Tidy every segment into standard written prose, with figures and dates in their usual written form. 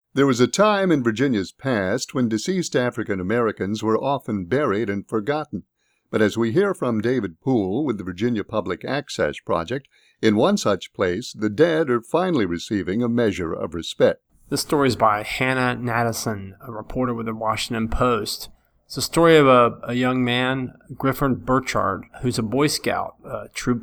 There was a time in Virginia's past when deceased African Americans were often buried and forgotten. But as we hear from David Poole with the Virginia Public Access Project, in one such place, the dead are finally receiving a measure of respect. This story is by Hannah Nadesan, a reporter with the Washington Post. It's the story of a young man, Griffin Burchard, who's a Boy Scout, Troop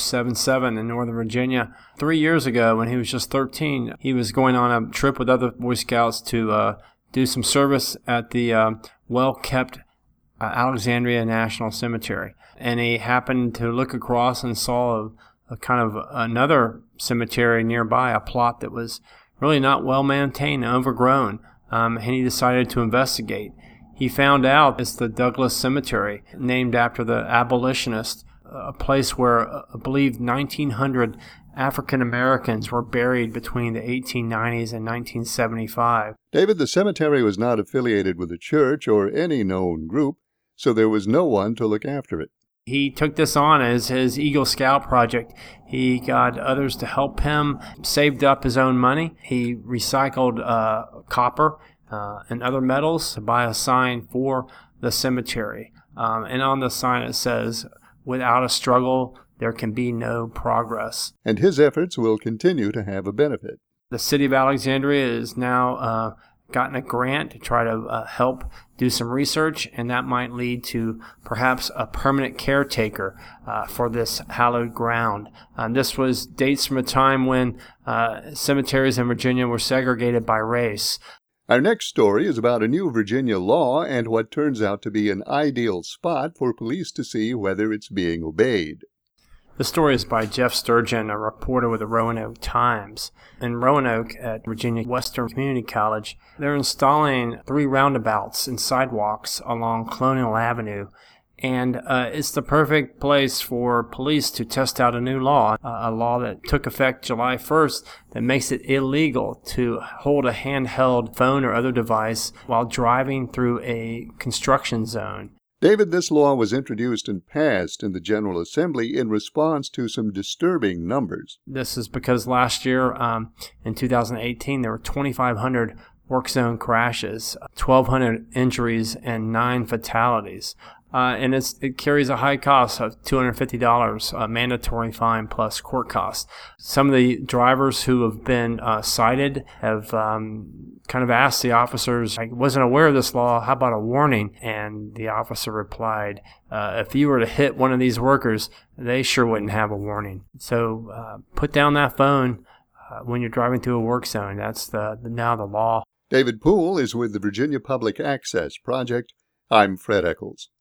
4077 in Northern Virginia. 3 years ago, when he was just 13, he was going on a trip with other Boy Scouts to do some service at the well-kept Alexandria National Cemetery. And he happened to look across and saw a kind of another cemetery nearby, a plot that was really not well-maintained and overgrown, and he decided to investigate. He found out it's the Douglas Cemetery, named after the abolitionist, a place where I believe 1,900 African Americans were buried between the 1890s and 1975. David, the cemetery was not affiliated with a church or any known group, so there was no one to look after it. He took this on as his Eagle Scout project. He got others to help him, saved up his own money. He recycled copper and other metals to buy a sign for the cemetery. And on the sign it says, "Without a struggle, there can be no progress." And his efforts will continue to have a benefit. The city of Alexandria is now gotten a grant to try to help do some research, and that might lead to perhaps a permanent caretaker for this hallowed ground. This was dates from a time when cemeteries in Virginia were segregated by race. Our next story is about a new Virginia law and what turns out to be an ideal spot for police to see whether it's being obeyed. The story is by Jeff Sturgeon, a reporter with the Roanoke Times. In Roanoke at Virginia Western Community College, they're installing 3 roundabouts and sidewalks along Colonial Avenue. And it's the perfect place for police to test out a new law, a law that took effect July 1st that makes it illegal to hold a handheld phone or other device while driving through a construction zone. David, this law was introduced and passed in the General Assembly in response to some disturbing numbers. This is because last year, in 2018, there were 2,500 work zone crashes, 1,200 injuries, and 9 fatalities. And it carries a high cost of $250, a mandatory fine plus court costs. Some of the drivers who have been cited have kind of asked the officers, "I wasn't aware of this law, how about a warning?" And the officer replied, "If you were to hit one of these workers, they sure wouldn't have a warning." So put down that phone when you're driving through a work zone. That's now the law. David Poole is with the Virginia Public Access Project. I'm Fred Eccles.